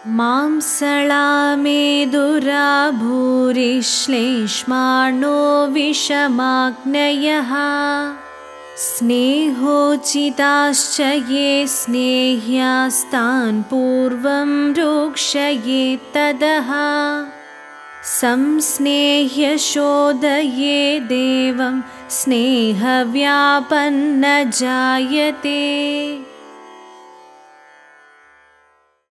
मांसळामेदुरा भूरिश्लेष्माणो विषमाग्नयः स्नेहोचिताश्च ये स्नेह्यास्तान् पूर्वं रुक्षयेत्तदः संस्नेह्य शोधये देवं स्नेहव्यापन्न जायते।